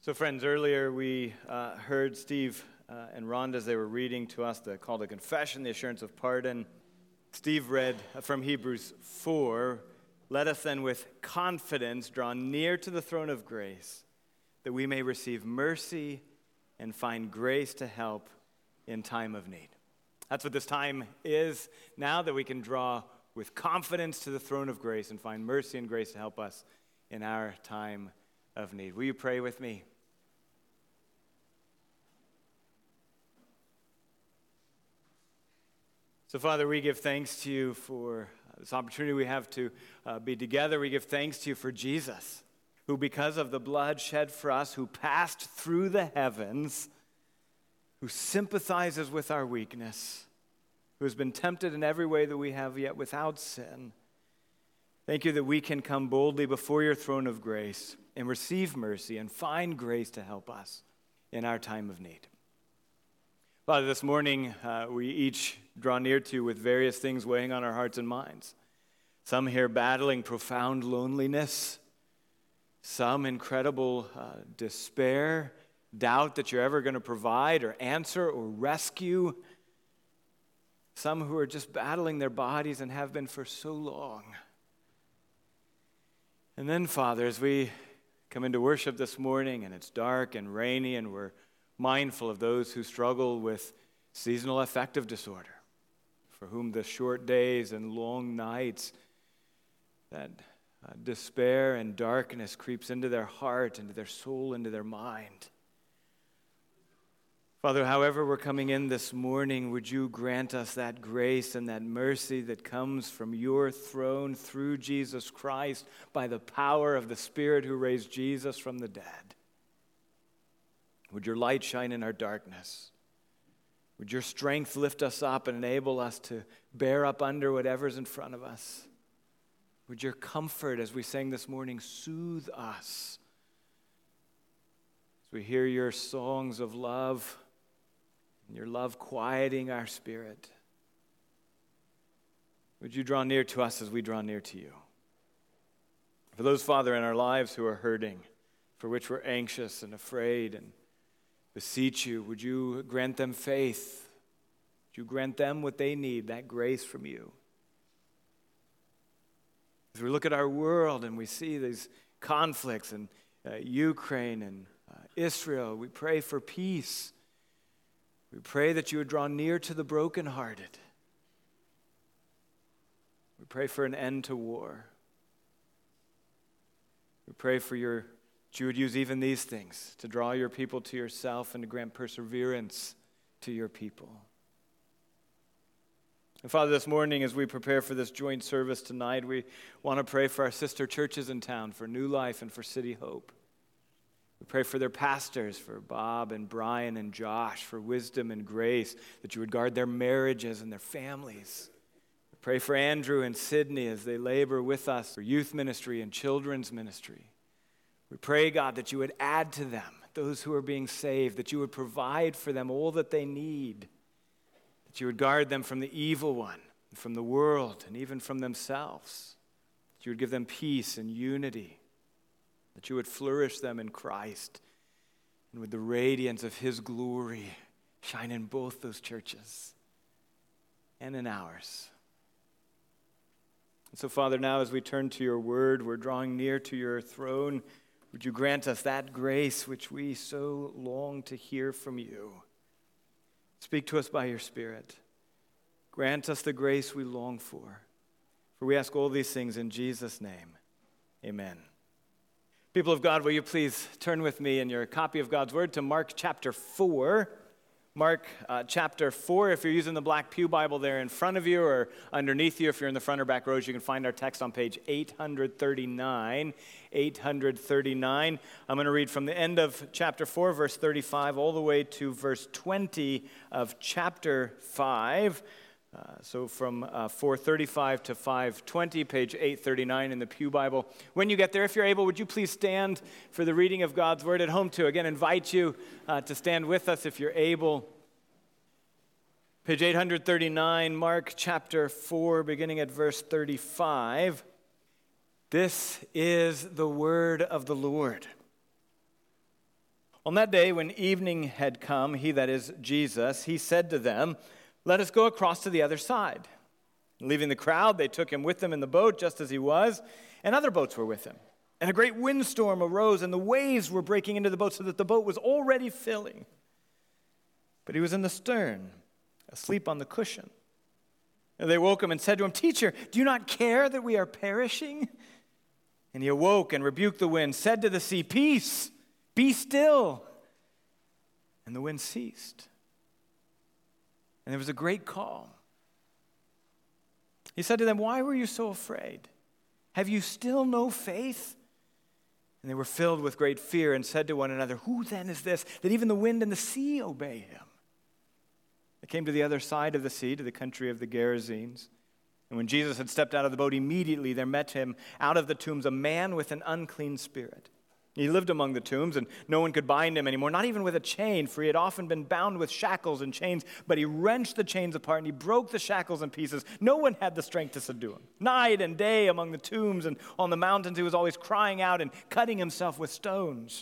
So friends, earlier we heard Steve and Rhonda as they were reading to us the call to confession, the assurance of pardon. Steve read from Hebrews 4, "Let us then with confidence draw near to the throne of grace, that we may receive mercy and find grace to help in time of need." That's what this time is now, that we can draw with confidence to the throne of grace and find mercy and grace to help us in our time of need. Will you pray with me? So, Father, we give thanks to you for this opportunity we have to be together. We give thanks to you for Jesus, who, because of the blood shed for us, who passed through the heavens, who sympathizes with our weakness, who has been tempted in every way that we have, yet without sin. Thank you that we can come boldly before your throne of grace and receive mercy and find grace to help us in our time of need. Father, this morning we each draw near to you with various things weighing on our hearts and minds. Some here battling profound loneliness, some incredible despair, doubt that you're ever going to provide or answer or rescue. Some who are just battling their bodies and have been for so long. And then, Father, as we come into worship this morning and it's dark and rainy and we're mindful of those who struggle with seasonal affective disorder, for whom the short days and long nights, that despair and darkness creeps into their heart, into their soul, into their mind. Father, however we're coming in this morning, would you grant us that grace and that mercy that comes from your throne through Jesus Christ by the power of the Spirit who raised Jesus from the dead? Would your light shine in our darkness? Would your strength lift us up and enable us to bear up under whatever's in front of us? Would your comfort, as we sang this morning, soothe us? As we hear your songs of love, and your love quieting our spirit, would you draw near to us as we draw near to you? For those, Father, in our lives who are hurting, for which we're anxious and afraid and beseech you, would you grant them faith? Would you grant them what they need, that grace from you? As we look at our world and we see these conflicts in Ukraine and Israel, we pray for peace. We pray that you would draw near to the brokenhearted. We pray for an end to war. We pray for that you would use even these things to draw your people to yourself and to grant perseverance to your people. And Father, this morning as we prepare for this joint service tonight, we want to pray for our sister churches in town, for New Life and for City Hope. We pray for their pastors, for Bob and Brian and Josh, for wisdom and grace, that you would guard their marriages and their families. We pray for Andrew and Sydney as they labor with us for youth ministry and children's ministry. We pray, God, that you would add to them those who are being saved, that you would provide for them all that they need, that you would guard them from the evil one, from the world, and even from themselves, that you would give them peace and unity, that you would flourish them in Christ, and with the radiance of his glory shine in both those churches and in ours. And so, Father, now as we turn to your word, we're drawing near to your throne. Would you grant us that grace which we so long to hear from you? Speak to us by your Spirit. Grant us the grace we long for. For we ask all these things in Jesus' name. Amen. People of God, will you please turn with me in your copy of God's Word to Mark chapter 4. Mark chapter 4, if you're using the Black Pew Bible there in front of you or underneath you, if you're in the front or back rows, you can find our text on page 839. 839. I'm going to read from the end of chapter 4, verse 35, all the way to verse 20 of chapter 5. So from 435 to 520, page 839 in the Pew Bible. When you get there, if you're able, would you please stand for the reading of God's Word at home too? Again, invite you to stand with us if you're able. Page 839, Mark chapter 4, beginning at verse 35. This is the word of the Lord. On that day, when evening had come, he, that is Jesus, he said to them, "Let us go across to the other side." And leaving the crowd, they took him with them in the boat, just as he was, and other boats were with him. And a great windstorm arose, and the waves were breaking into the boat, so that the boat was already filling. But he was in the stern, asleep on the cushion. And they woke him and said to him, "Teacher, do you not care that we are perishing?" And he awoke and rebuked the wind, said to the sea, "Peace, be still." And the wind ceased. And there was a great calm. He said to them, "Why were you so afraid? Have you still no faith?" And they were filled with great fear and said to one another, "Who then is this, that even the wind and the sea obey him?" They came to the other side of the sea, to the country of the Gerasenes. And when Jesus had stepped out of the boat, immediately there met him out of the tombs a man with an unclean spirit. He lived among the tombs, and no one could bind him anymore, not even with a chain, for he had often been bound with shackles and chains. But he wrenched the chains apart, and he broke the shackles in pieces. No one had the strength to subdue him. Night and day among the tombs and on the mountains, he was always crying out and cutting himself with stones.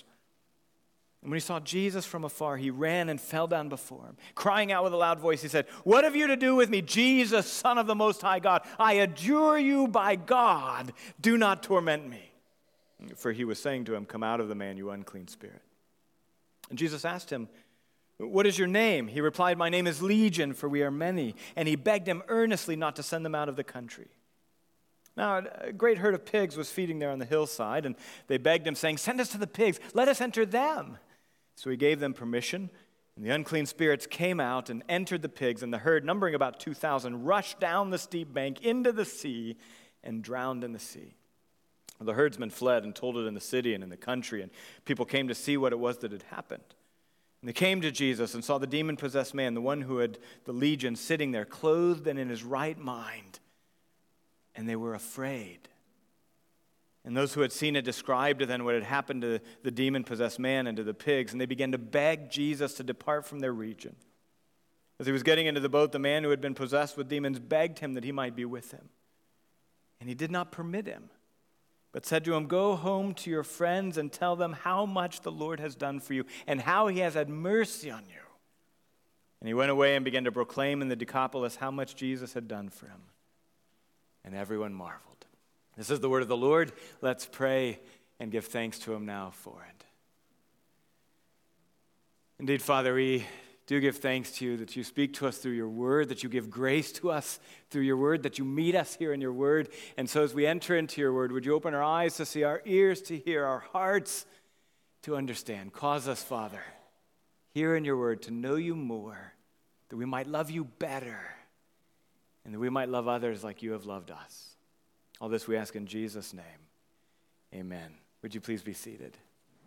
And when he saw Jesus from afar, he ran and fell down before him. Crying out with a loud voice, he said, "What have you to do with me, Jesus, Son of the Most High God? I adjure you by God, do not torment me." For he was saying to him, "Come out of the man, you unclean spirit." And Jesus asked him, "What is your name?" He replied, "My name is Legion, for we are many." And he begged him earnestly not to send them out of the country. Now, a great herd of pigs was feeding there on the hillside, and they begged him, saying, "Send us to the pigs, let us enter them." So he gave them permission, and the unclean spirits came out and entered the pigs, and the herd, numbering about 2,000, rushed down the steep bank into the sea and drowned in the sea. The herdsmen fled and told it in the city and in the country, and people came to see what it was that had happened. And they came to Jesus and saw the demon-possessed man, the one who had the legion, sitting there, clothed and in his right mind. And they were afraid. And those who had seen it described to them what had happened to the demon-possessed man and to the pigs, and they began to beg Jesus to depart from their region. As he was getting into the boat, the man who had been possessed with demons begged him that he might be with him. And he did not permit him, but said to him, "Go home to your friends and tell them how much the Lord has done for you and how he has had mercy on you." And he went away and began to proclaim in the Decapolis how much Jesus had done for him. And everyone marveled. This is the word of the Lord. Let's pray and give thanks to him now for it. Indeed, Father, we do give thanks to you that you speak to us through your word, that you give grace to us through your word, that you meet us here in your word. And so as we enter into your word, would you open our eyes to see, our ears to hear, our hearts to understand. Cause us, Father, here in your word to know you more, that we might love you better, and that we might love others like you have loved us. All this we ask in Jesus' name. Amen. Would you please be seated?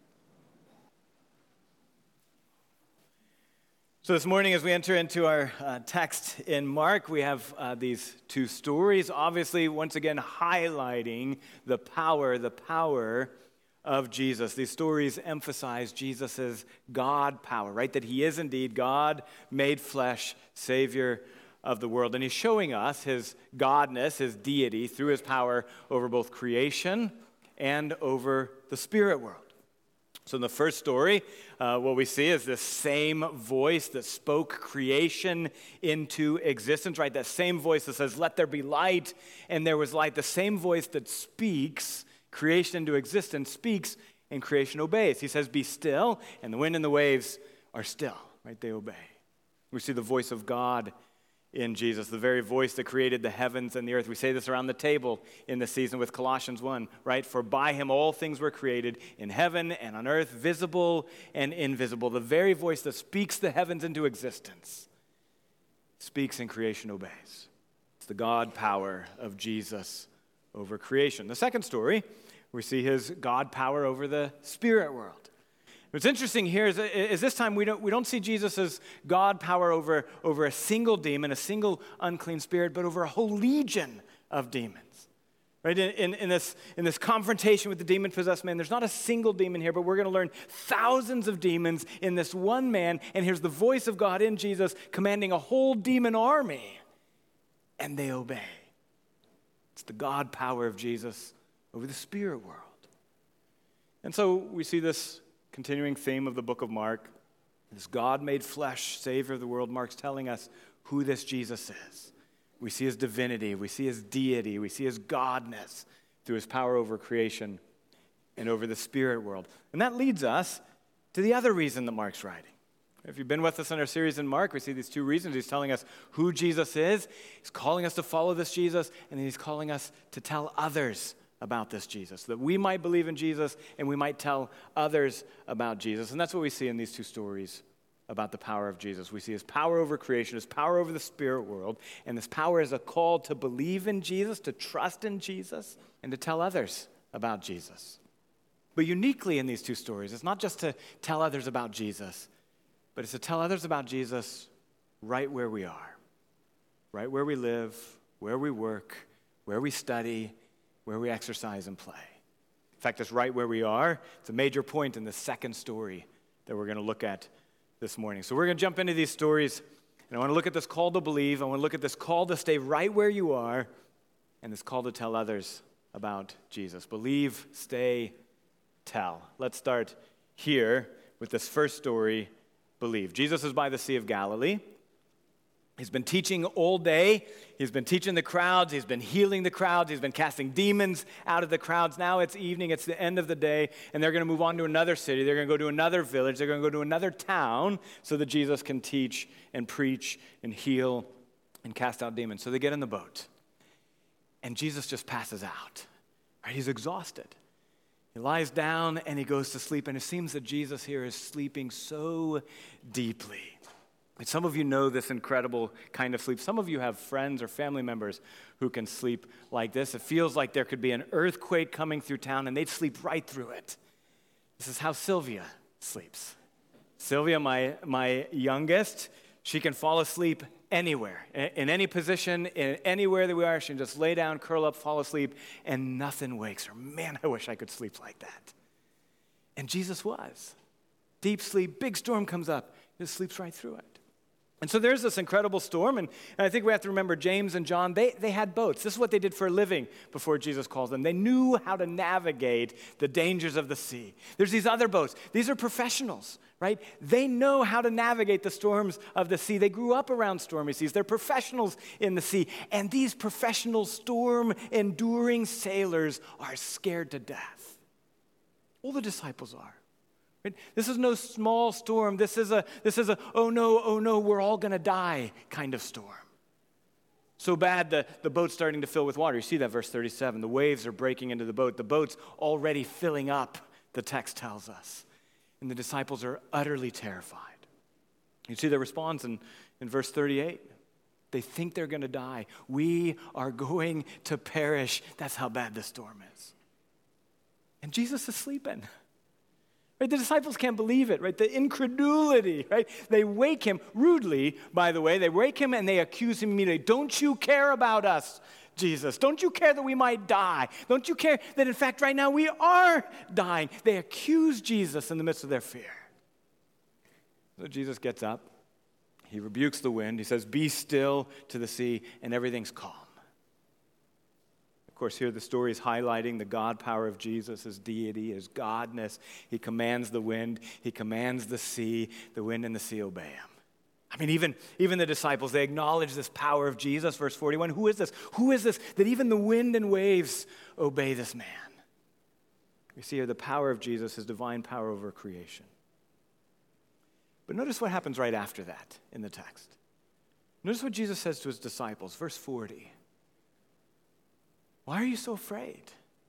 So this morning, as we enter into our text in Mark, we have these two stories, obviously, once again, highlighting the power of Jesus. These stories emphasize Jesus' God power, right? That he is indeed God, made flesh, Savior of the world. And he's showing us his godness, his deity, through his power over both creation and over the spirit world. So in the first story, what we see is this same voice that spoke creation into existence, right? That same voice that says, "Let there be light," and there was light. The same voice that speaks creation into existence speaks, and creation obeys. He says, "Be still," and the wind and the waves are still, right? They obey. We see the voice of God in Jesus, the very voice that created the heavens and the earth. We say this around the table in this season with Colossians 1, right? For by him all things were created in heaven and on earth, visible and invisible. The very voice that speaks the heavens into existence speaks and creation obeys. It's the God power of Jesus over creation. The second story, we see his God power over the spirit world. What's interesting here is this time we don't see Jesus' God power over a single demon, a single unclean spirit, but over a whole legion of demons. Right? In this confrontation with the demon-possessed man, there's not a single demon here, but we're going to learn thousands of demons in this one man, and here's the voice of God in Jesus commanding a whole demon army, and they obey. It's the God power of Jesus over the spirit world. And so we see this Continuing theme of the book of Mark, this God made flesh, Savior of the world. Mark's telling us who this Jesus is. We see his divinity, we see his deity, we see his godness through his power over creation and over the spirit world. And that leads us to the other reason that Mark's writing. If you've been with us in our series in Mark, we see these two reasons. He's telling us who Jesus is, he's calling us to follow this Jesus, and then he's calling us to tell others about this Jesus, that we might believe in Jesus and we might tell others about Jesus. And that's what we see in these two stories about the power of Jesus. We see his power over creation, his power over the spirit world, and this power is a call to believe in Jesus, to trust in Jesus, and to tell others about Jesus. But uniquely in these two stories, it's not just to tell others about Jesus, but it's to tell others about Jesus right where we are, right where we live, where we work, where we study, where we exercise and play. In fact, it's right where we are. It's a major point in the second story that we're going to look at this morning. So we're going to jump into these stories, and I want to look at this call to believe. I want to look at this call to stay right where you are, and this call to tell others about Jesus. Believe, stay, tell. Let's start here with this first story, believe. Jesus is by the Sea of Galilee. He's been teaching all day. He's been teaching the crowds. He's been healing the crowds. He's been casting demons out of the crowds. Now it's evening. It's the end of the day, and they're going to move on to another city. They're going to go to another village. They're going to go to another town so that Jesus can teach and preach and heal and cast out demons. So they get in the boat, and Jesus just passes out. Right? He's exhausted. He lies down, and he goes to sleep, and it seems that Jesus here is sleeping so deeply. And some of you know this incredible kind of sleep. Some of you have friends or family members who can sleep like this. It feels like there could be an earthquake coming through town, and they'd sleep right through it. This is how Sylvia sleeps. Sylvia, my youngest, she can fall asleep anywhere, in any position, anywhere that we are. She can just lay down, curl up, fall asleep, and nothing wakes her. Man, I wish I could sleep like that. And Jesus was. Deep sleep, big storm comes up, he just sleeps right through it. And so there's this incredible storm, and I think we have to remember James and John, they had boats. This is what they did for a living before Jesus called them. They knew how to navigate the dangers of the sea. There's these other boats. These are professionals, right? They know how to navigate the storms of the sea. They grew up around stormy seas. They're professionals in the sea. And these professional storm-enduring sailors are scared to death. All the disciples are. Right? This is no small storm. This is a oh no, we're all going to die kind of storm. So bad the boat's starting to fill with water. You see that verse 37. The waves are breaking into the boat. The boat's already filling up, the text tells us. And the disciples are utterly terrified. You see their response in verse 38. They think they're going to die. We are going to perish. That's how bad the storm is. And Jesus is sleeping. Right? The disciples can't believe it, right? The incredulity, right? They wake him rudely, by the way. They wake him and they accuse him immediately. Don't you care about us, Jesus? Don't you care that we might die? Don't you care that, in fact, right now we are dying? They accuse Jesus in the midst of their fear. So Jesus gets up. He rebukes the wind. He says, "Be still," to the sea, and everything's calm. Of course, here the story is highlighting the God power of Jesus, his deity, his godness. He commands the wind. He commands the sea. The wind and the sea obey him. I mean, even the disciples, they acknowledge this power of Jesus. Verse 41, who is this? Who is this that even the wind and waves obey this man? We see here the power of Jesus, his divine power over creation. But notice what happens right after that in the text. Notice what Jesus says to his disciples, verse 40. Why are you so afraid?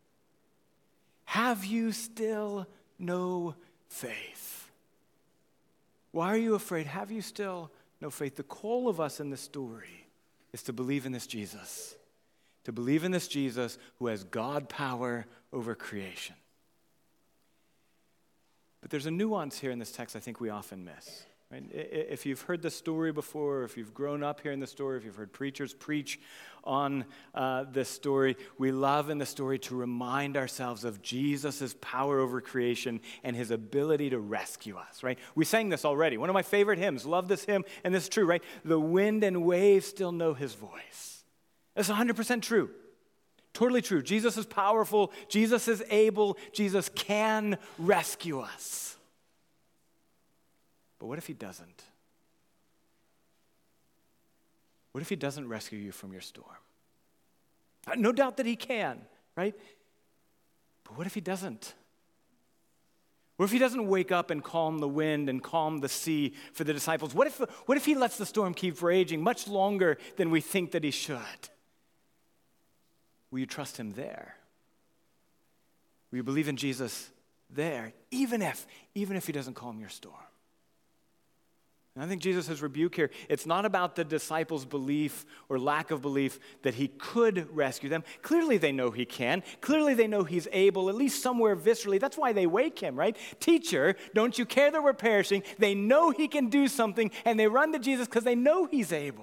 Have you still no faith? Why are you afraid? Have you still no faith? The call of us in this story is to believe in this Jesus. To believe in this Jesus who has God power over creation. But there's a nuance here in this text I think we often miss. Right? If you've heard the story before, if you've grown up hearing the story, if you've heard preachers preach on this story, we love in the story to remind ourselves of Jesus' power over creation and his ability to rescue us, right? We sang this already. One of my favorite hymns. Love this hymn, and this is true, right? The wind and waves still know his voice. That's 100% true. Totally true. Jesus is powerful. Jesus is able. Jesus can rescue us. But what if he doesn't? What if he doesn't rescue you from your storm? No doubt that he can, right? But what if he doesn't? What if he doesn't wake up and calm the wind and calm the sea for the disciples? What if he lets the storm keep raging much longer than we think that he should? Will you trust him there? Will you believe in Jesus there, even if he doesn't calm your storm? And I think Jesus' rebuke here, it's not about the disciples' belief or lack of belief that he could rescue them. Clearly they know he can. Clearly they know he's able, at least somewhere viscerally. That's why they wake him, right? Teacher, don't you care that we're perishing? They know he can do something, and they run to Jesus because they know he's able.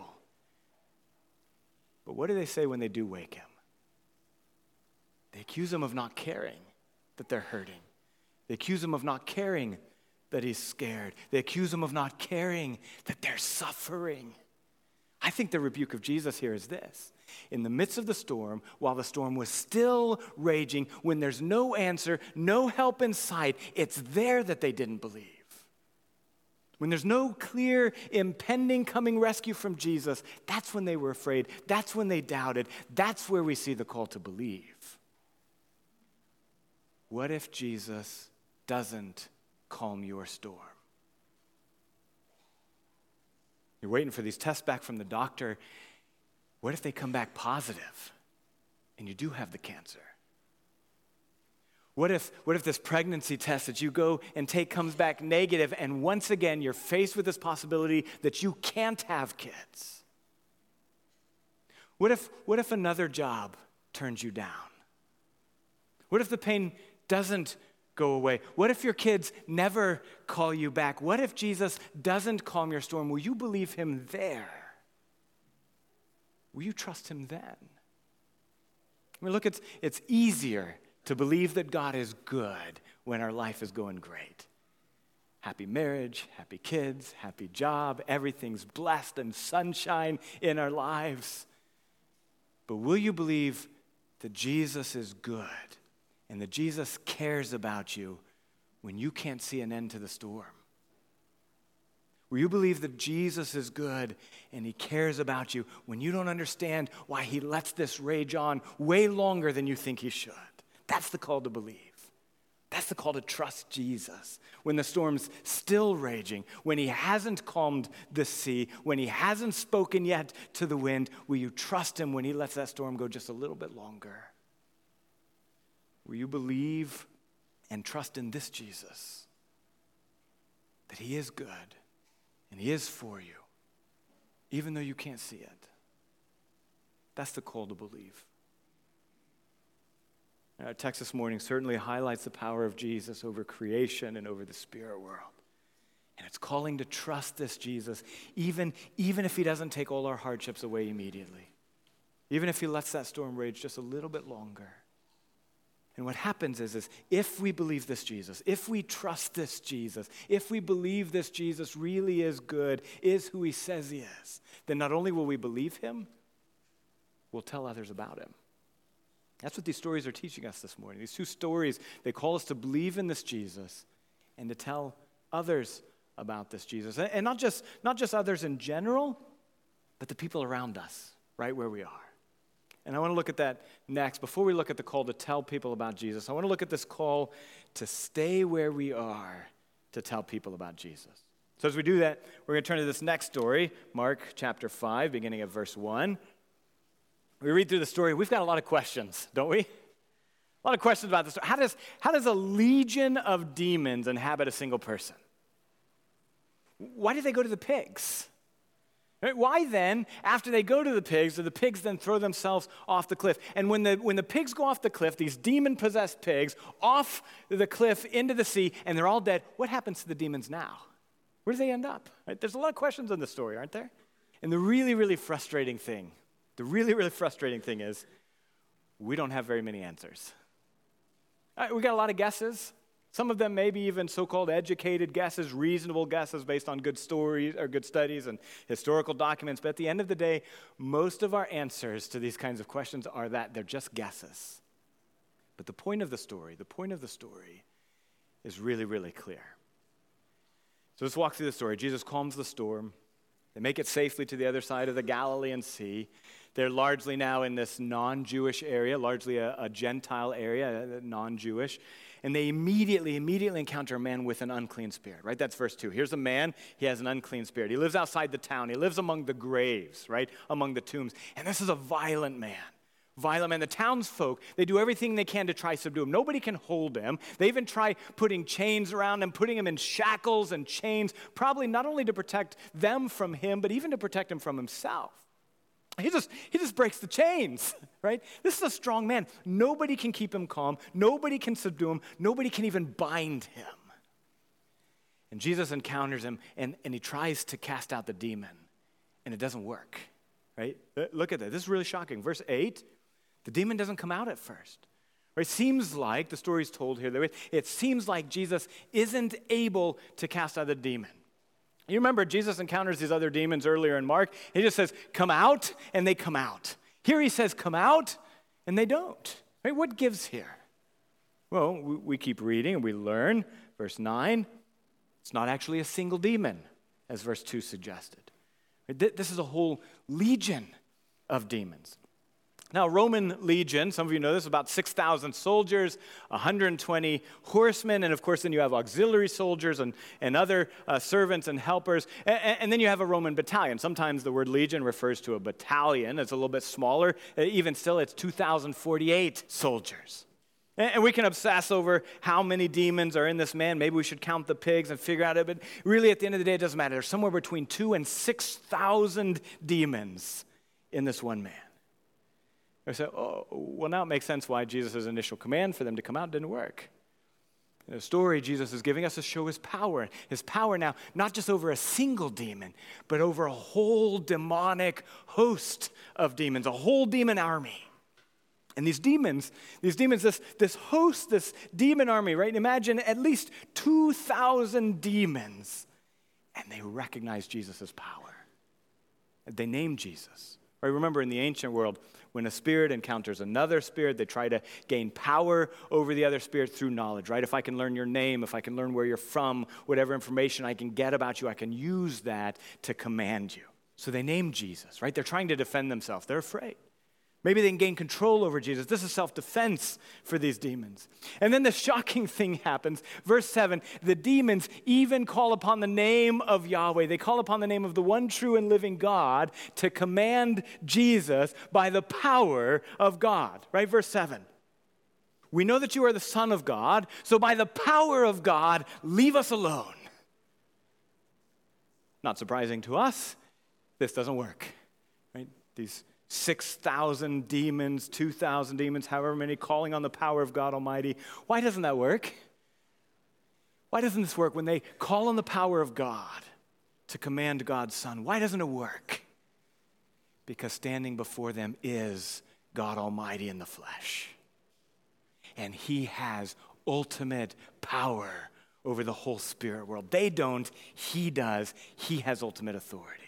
But what do they say when they do wake him? They accuse him of not caring that they're hurting. They accuse him of not caring that he's scared. They accuse him of not caring that they're suffering. I think the rebuke of Jesus here is this. In the midst of the storm, while the storm was still raging, when there's no answer, no help in sight, it's there that they didn't believe. When there's no clear, impending coming rescue from Jesus, that's when they were afraid. That's when they doubted. That's where we see the call to believe. What if Jesus doesn't calm your storm? You're waiting for these tests back from the doctor. What if they come back positive and you do have the cancer? What if this pregnancy test that you go and take comes back negative, and once again you're faced with this possibility that you can't have kids? What if another job turns you down? What if the pain doesn't go away? What if your kids never call you back? What if Jesus doesn't calm your storm? Will you believe him there? Will you trust him then? I mean, look, it's easier to believe that God is good when our life is going great. Happy marriage, happy kids, happy job, everything's blessed and sunshine in our lives. But will you believe that Jesus is good and that Jesus cares about you when you can't see an end to the storm? Will you believe that Jesus is good and he cares about you when you don't understand why he lets this rage on way longer than you think he should? That's the call to believe. That's the call to trust Jesus. When the storm's still raging, when he hasn't calmed the sea, when he hasn't spoken yet to the wind, will you trust him when he lets that storm go just a little bit longer? Will you believe and trust in this Jesus, that he is good and he is for you, even though you can't see it? That's the call to believe. Our text this morning certainly highlights the power of Jesus over creation and over the spirit world. And it's calling to trust this Jesus, even if he doesn't take all our hardships away immediately. Even if he lets that storm rage just a little bit longer. And what happens is if we believe this Jesus, if we trust this Jesus, if we believe this Jesus really is good, is who he says he is, then not only will we believe him, we'll tell others about him. That's what these stories are teaching us this morning. These two stories, they call us to believe in this Jesus and to tell others about this Jesus. And not just others in general, but the people around us, right where we are. And I want to look at that next. Before we look at the call to tell people about Jesus, I want to look at this call to stay where we are to tell people about Jesus. So as we do that, we're going to turn to this next story, Mark chapter 5, beginning at verse 1. We read through the story, we've got a lot of questions, don't we? A lot of questions about this story. How does a legion of demons inhabit a single person? Why do they go to the pigs? Right? Why then, after they go to the pigs, do the pigs then throw themselves off the cliff? And when the pigs go off the cliff, these demon-possessed pigs, off the cliff into the sea, and they're all dead, what happens to the demons now? Where do they end up? Right? There's a lot of questions in the story, aren't there? And the really frustrating thing is we don't have very many answers. We got a lot of guesses. Some of them maybe even so-called educated guesses, reasonable guesses based on good stories or good studies and historical documents. But at the end of the day, most of our answers to these kinds of questions are that they're just guesses. But the point of the story is really clear. So let's walk through the story. Jesus calms the storm. They make it safely to the other side of the Galilean Sea. They're largely now in this non-Jewish area, largely a Gentile area, non-Jewish. And they immediately encounter a man with an unclean spirit, right? That's verse 2. Here's a man, he has an unclean spirit. He lives outside the town. He lives among the graves, right? Among the tombs. And this is a violent man. The townsfolk, they do everything they can to try to subdue him. Nobody can hold him. They even try putting chains around him, putting him in shackles and chains, probably not only to protect them from him, but even to protect him from himself. He just breaks the chains, right? This is a strong man. Nobody can keep him calm. Nobody can subdue him. Nobody can even bind him. And Jesus encounters him, and he tries to cast out the demon, and it doesn't work, right? Look at that. This is really shocking. Verse 8, the demon doesn't come out at first. Right? It seems like, the story's told here, it seems like Jesus isn't able to cast out the demon. You remember Jesus encounters these other demons earlier in Mark. He just says, come out, and they come out. Here he says, come out, and they don't. Right? What gives here? Well, we keep reading, and we learn. Verse 9, it's not actually a single demon, as verse 2 suggested. Right? This is a whole legion of demons. Now, Roman legion, some of you know this, about 6,000 soldiers, 120 horsemen, and of course then you have auxiliary soldiers and other servants and helpers, and then you have a Roman battalion. Sometimes the word legion refers to a battalion. It's a little bit smaller. Even still, it's 2,048 soldiers. And we can obsess over how many demons are in this man. Maybe we should count the pigs and figure out it, but really at the end of the day, it doesn't matter. There's somewhere between 2,000 and 6,000 demons in this one man. I say, well, now it makes sense why Jesus' initial command for them to come out didn't work. In the story Jesus is giving us to show his power. His power now, not just over a single demon, but over a whole demonic host of demons, a whole demon army. And these demons, this host, this demon army, right? Imagine at least 2,000 demons. And they recognize Jesus' power. They name Jesus. Right? Remember, in the ancient world, when a spirit encounters another spirit, they try to gain power over the other spirit through knowledge, right? If I can learn your name, if I can learn where you're from, whatever information I can get about you, I can use that to command you. So they name Jesus, right? They're trying to defend themselves. They're afraid. Maybe they can gain control over Jesus. This is self-defense for these demons. And then the shocking thing happens. Verse 7, the demons even call upon the name of Yahweh. They call upon the name of the one true and living God to command Jesus by the power of God. Right? Verse 7. We know that you are the Son of God, so by the power of God, leave us alone. Not surprising to us, this doesn't work. Right? These 6,000 demons, 2,000 demons, however many, calling on the power of God Almighty. Why doesn't that work? Why doesn't this work when they call on the power of God to command God's Son? Why doesn't it work? Because standing before them is God Almighty in the flesh. And he has ultimate power over the whole spirit world. They don't, he does. He has ultimate authority.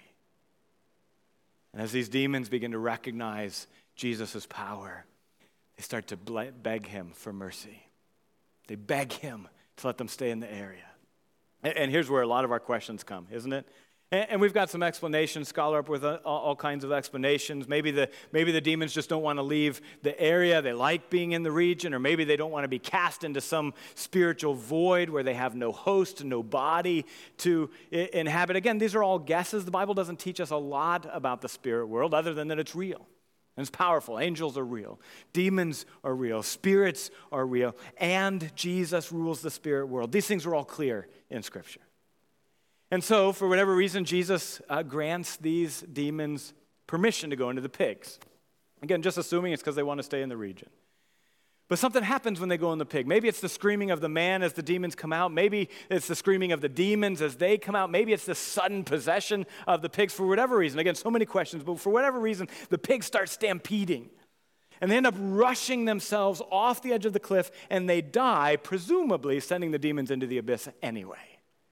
And as these demons begin to recognize Jesus' power, they start to beg him for mercy. They beg him to let them stay in the area. And here's where a lot of our questions come, isn't it? And we've got some explanations, scholar up with all kinds of explanations. Maybe the demons just don't want to leave the area. They like being in the region, or maybe they don't want to be cast into some spiritual void where they have no host, no body to inhabit. Again, these are all guesses. The Bible doesn't teach us a lot about the spirit world other than that it's real. And it's powerful. Angels are real. Demons are real. Spirits are real. And Jesus rules the spirit world. These things are all clear in Scripture. And so, for whatever reason, Jesus grants these demons permission to go into the pigs. Again, just assuming it's because they want to stay in the region. But something happens when they go in the pig. Maybe it's the screaming of the man as the demons come out. Maybe it's the screaming of the demons as they come out. Maybe it's the sudden possession of the pigs for whatever reason. Again, so many questions, but for whatever reason, the pigs start stampeding. And they end up rushing themselves off the edge of the cliff, and they die, presumably sending the demons into the abyss anyway.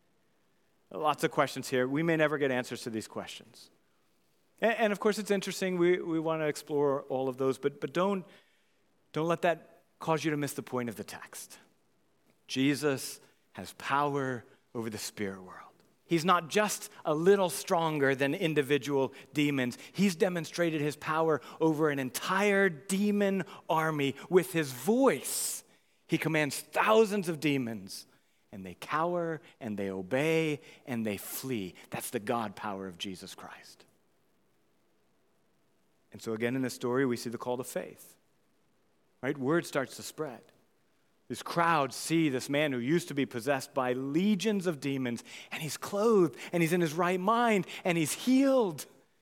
Lots of questions here. We may never get answers to these questions. And of course, it's interesting. We want to explore all of those, but don't let that cause you to miss the point of the text. Jesus has power over the spirit world. He's not just a little stronger than individual demons. He's demonstrated his power over an entire demon army. With his voice, he commands thousands of demons, and they cower, and they obey, and they flee. That's the God power of Jesus Christ. And so again in this story, we see the call to faith. Right? Word starts to spread. This crowd see this man who used to be possessed by legions of demons, and he's clothed, and he's in his right mind, and he's healed.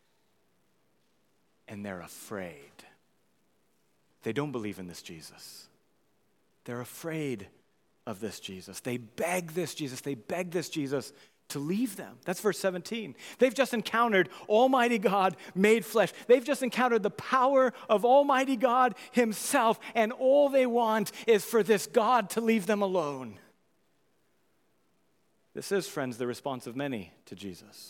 And they're afraid. They don't believe in this Jesus. They're afraid of this Jesus. They beg this Jesus. They beg this Jesus to leave them. That's verse 17. They've just encountered Almighty God made flesh. They've just encountered the power of Almighty God himself, and all they want is for this God to leave them alone. This is, friends, the response of many to Jesus.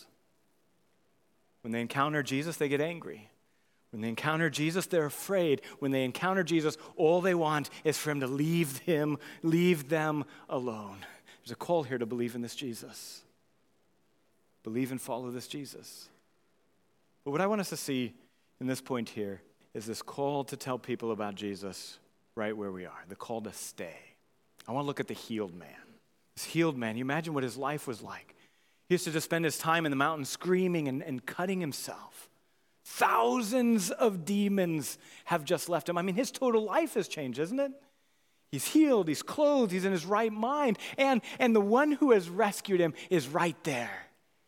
When they encounter Jesus, they get angry. When they encounter Jesus, they're afraid. When they encounter Jesus, all they want is for him to leave them alone. There's a call here to believe in this Jesus. Believe and follow this Jesus. But what I want us to see in this point here is this call to tell people about Jesus right where we are, the call to stay. I want to look at the healed man. This healed man, you imagine what his life was like. He used to just spend his time in the mountains screaming and cutting himself. Thousands of demons have just left him. I mean, his total life has changed, isn't it? He's healed, he's clothed, he's in his right mind, and the one who has rescued him is right there.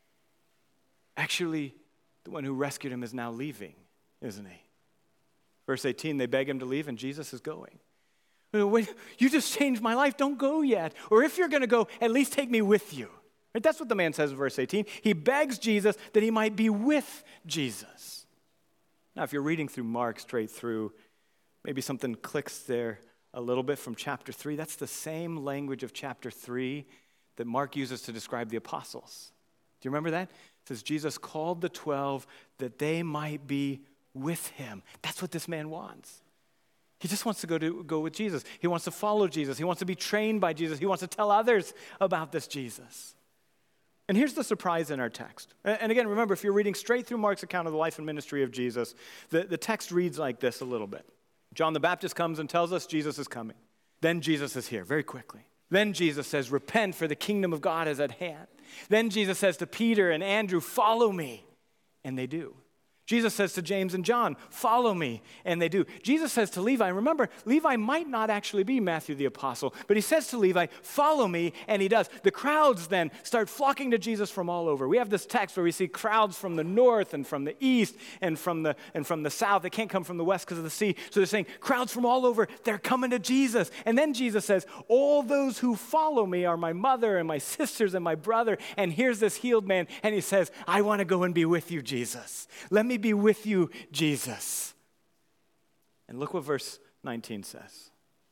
Actually, the one who rescued him is now leaving, isn't he? Verse 18, they beg him to leave, and Jesus is going. Wait, you just changed my life. Don't go yet. Or if you're going to go, at least take me with you. Right? That's what the man says in verse 18. He begs Jesus that he might be with Jesus. Now, if you're reading through Mark straight through, maybe something clicks there a little bit from chapter 3. That's the same language of chapter 3 that Mark uses to describe the apostles. Do you remember that? It says Jesus called the 12 that they might be with him. That's what this man wants. He just wants to go with Jesus. He wants to follow Jesus. He wants to be trained by Jesus. He wants to tell others about this Jesus. And here's the surprise in our text. And again, remember, if you're reading straight through Mark's account of the life and ministry of Jesus, the text reads like this a little bit. John the Baptist comes and tells us Jesus is coming. Then Jesus is here very quickly. Then Jesus says, repent, for the kingdom of God is at hand. Then Jesus says to Peter and Andrew, follow me. And they do. Jesus says to James and John, follow me, and they do. Jesus says to Levi, remember, Levi might not actually be Matthew the apostle, but he says to Levi, follow me, and he does. The crowds then start flocking to Jesus from all over. We have this text where we see crowds from the north and from the east and from the south. They can't come from the west because of the sea. So they're saying, crowds from all over, they're coming to Jesus. And then Jesus says, all those who follow me are my mother and my sisters and my brother. And here's this healed man, and he says, I want to go and be with you, Jesus. Let me be with you, Jesus. And look what verse 19 says.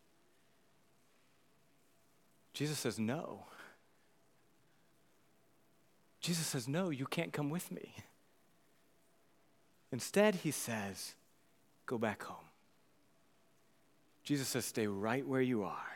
Jesus says, no. Jesus says, no, you can't come with me. Instead, he says, go back home. Jesus says, stay right where you are.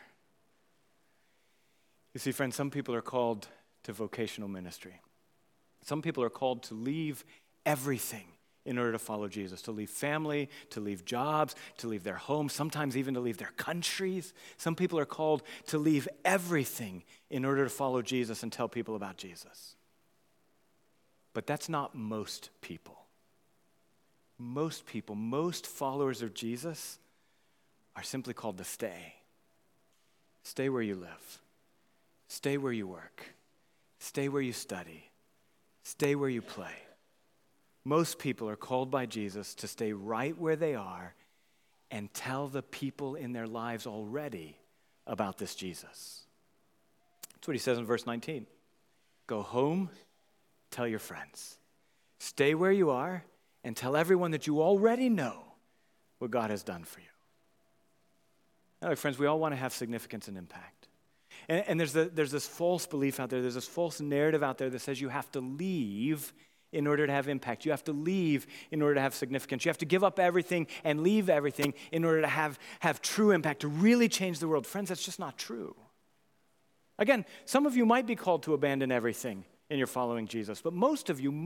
You see, friends, some people are called to vocational ministry. Some people are called to leave everything in order to follow Jesus, to leave family, to leave jobs, to leave their homes, sometimes even to leave their countries. Some people are called to leave everything in order to follow Jesus and tell people about Jesus. But that's not most people. Most people, most followers of Jesus are simply called to stay. Stay where you live. Stay where you work. Stay where you study. Stay where you play. Most people are called by Jesus to stay right where they are and tell the people in their lives already about this Jesus. That's what he says in verse 19. Go home, tell your friends. Stay where you are and tell everyone that you already know what God has done for you. Now, friends, we all want to have significance and impact. And there's this false belief out there, there's this false narrative out there that says you have to leave in order to have impact. You have to leave in order to have significance. You have to give up everything and leave everything in order to have true impact, to really change the world. Friends, that's just not true. Again, some of you might be called to abandon everything and you're following Jesus. But most of you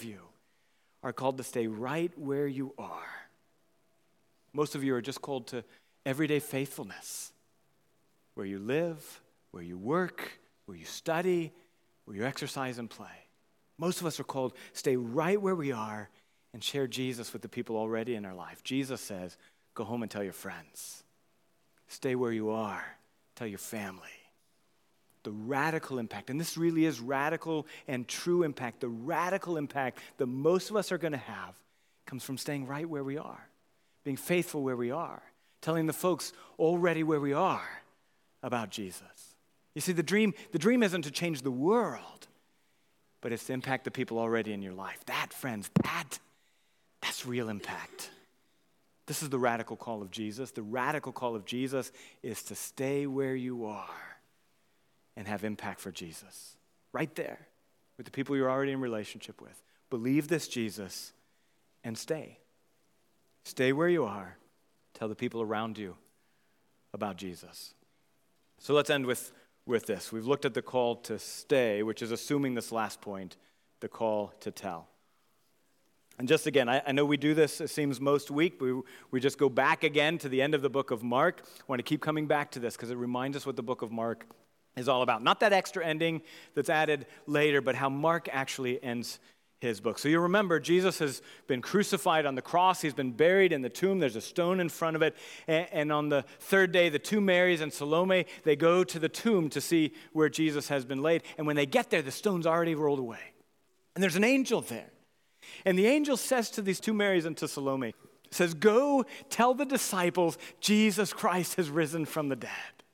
are called to stay right where you are. Most of you are just called to everyday faithfulness, where you live, where you work, where you study, where you exercise and play. Most of us are called stay right where we are and share Jesus with the people already in our life. Jesus says, go home and tell your friends. Stay where you are. Tell your family. The radical impact, and this really is radical and true impact, the radical impact that most of us are going to have comes from staying right where we are, being faithful where we are, telling the folks already where we are about Jesus. You see, the dream isn't to change the world, but it's to impact the people already in your life. That, friends, that's real impact. This is the radical call of Jesus. The radical call of Jesus is to stay where you are and have impact for Jesus. Right there with the people you're already in relationship with. Believe this Jesus and stay. Stay where you are. Tell the people around you about Jesus. So let's end with this. We've looked at the call to stay, which is assuming this last point, the call to tell. And just again, I know we do this, it seems, most week. We just go back again to the end of the book of Mark. I want to keep coming back to this because it reminds us what the book of Mark is all about. Not that extra ending that's added later, but how Mark actually ends his book. So you remember, Jesus has been crucified on the cross. He's been buried in the tomb. There's a stone in front of it. And on the third day, the two Marys and Salome, they go to the tomb to see where Jesus has been laid. And when they get there, the stone's already rolled away. And there's an angel there. And the angel says to these two Marys and to Salome, says, go tell the disciples Jesus Christ has risen from the dead.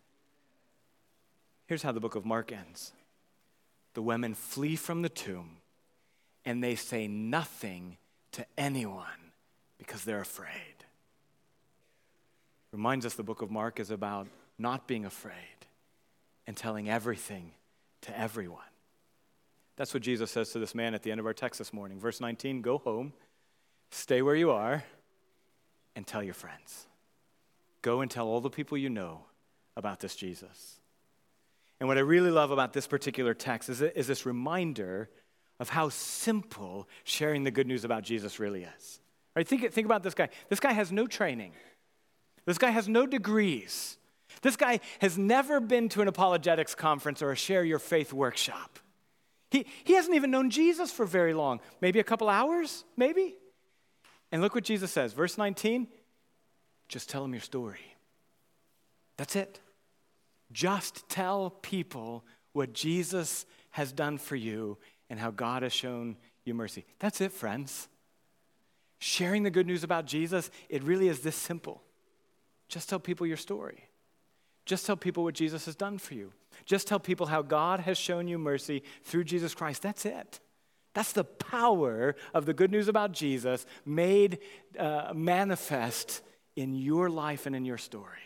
Here's how the book of Mark ends. The women flee from the tomb, and they say nothing to anyone because they're afraid. Reminds us the book of Mark is about not being afraid and telling everything to everyone. That's what Jesus says to this man at the end of our text this morning. Verse 19, go home, stay where you are, and tell your friends. Go and tell all the people you know about this Jesus. And what I really love about this particular text is this reminder of how simple sharing the good news about Jesus really is. Right? Think about this guy. This guy has no training. This guy has no degrees. This guy has never been to an apologetics conference or a share your faith workshop. He hasn't even known Jesus for very long. Maybe a couple hours, maybe? And look what Jesus says. Verse 19, just tell him your story. That's it. Just tell people what Jesus has done for you and how God has shown you mercy. That's it, friends. Sharing the good news about Jesus, it really is this simple. Just tell people your story. Just tell people what Jesus has done for you. Just tell people how God has shown you mercy through Jesus Christ. That's it. That's the power of the good news about Jesus made manifest in your life and in your story.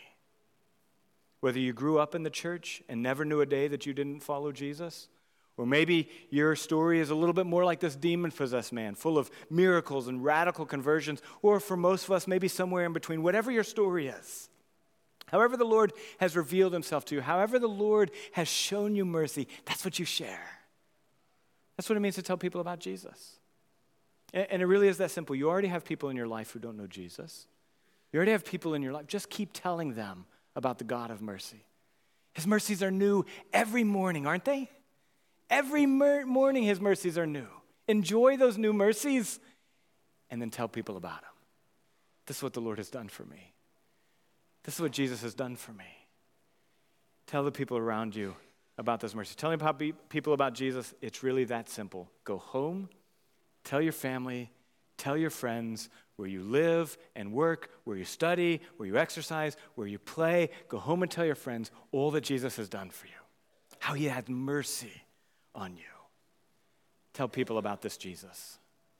Whether you grew up in the church and never knew a day that you didn't follow Jesus, or maybe your story is a little bit more like this demon-possessed man, full of miracles and radical conversions, or for most of us, maybe somewhere in between, whatever your story is. However the Lord has revealed himself to you, however the Lord has shown you mercy, that's what you share. That's what it means to tell people about Jesus. And it really is that simple. You already have people in your life who don't know Jesus. You already have people in your life. Just keep telling them about the God of mercy. His mercies are new every morning, aren't they? Every morning his mercies are new. Enjoy those new mercies and then tell people about them. This is what the Lord has done for me. This is what Jesus has done for me. Tell the people around you about those mercies. Telling people about Jesus, it's really that simple. Go home, tell your family, tell your friends where you live and work, where you study, where you exercise, where you play. Go home and tell your friends all that Jesus has done for you, how he had mercy on you. Tell people about this Jesus.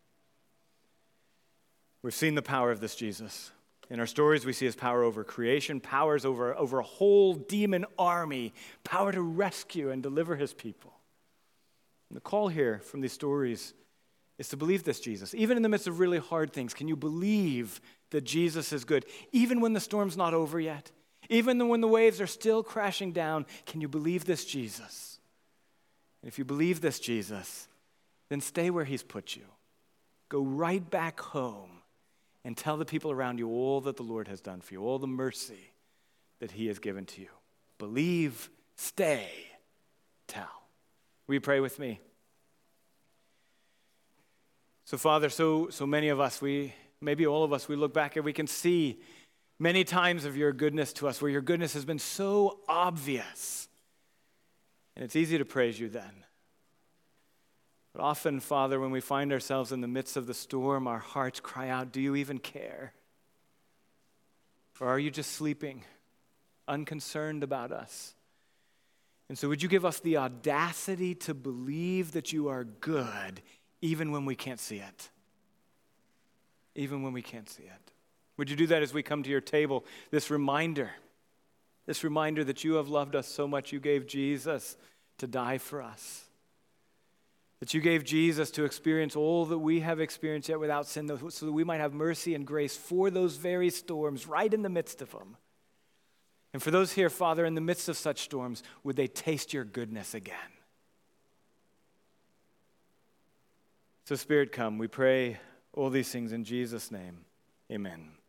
We've seen the power of this Jesus. In our stories, we see his power over creation, powers over a whole demon army, power to rescue and deliver his people. And the call here from these stories is to believe this Jesus. Even in the midst of really hard things, can you believe that Jesus is good? Even when the storm's not over yet, even when the waves are still crashing down, can you believe this Jesus? And if you believe this, Jesus, then stay where he's put you. Go right back home and tell the people around you all that the Lord has done for you, all the mercy that he has given to you. Believe, stay, tell. Will you pray with me? So, Father, so many of us, maybe all of us, we look back and we can see many times of your goodness to us, where your goodness has been so obvious. And it's easy to praise you then. But often, Father, when we find ourselves in the midst of the storm, our hearts cry out, do you even care? Or are you just sleeping, unconcerned about us? And so would you give us the audacity to believe that you are good, even when we can't see it? Even when we can't see it. Would you do that as we come to your table, this reminder that you have loved us so much you gave Jesus to die for us. That you gave Jesus to experience all that we have experienced yet without sin, so that we might have mercy and grace for those very storms right in the midst of them. And for those here, Father, in the midst of such storms, would they taste your goodness again? So Spirit, come. We pray all these things in Jesus' name. Amen.